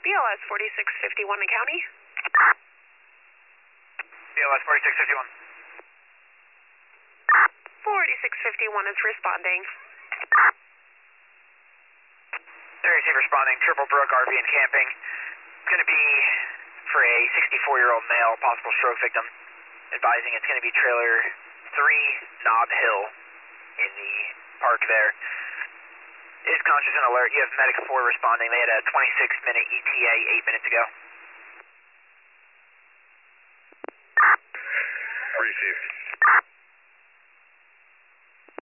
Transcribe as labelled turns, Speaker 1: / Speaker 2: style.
Speaker 1: BLS 4651 in county.
Speaker 2: BLS 4651.
Speaker 1: 4651 is responding.
Speaker 2: There is responding, Triple Brook RV and camping. It's going to be for a 64-year-old male, possible stroke victim. Advising it's going to be trailer 3 Knob Hill in the park there. Is conscious and alert. You have medic 4 responding. They had a 26-minute ETA 8 minutes ago.
Speaker 3: Received.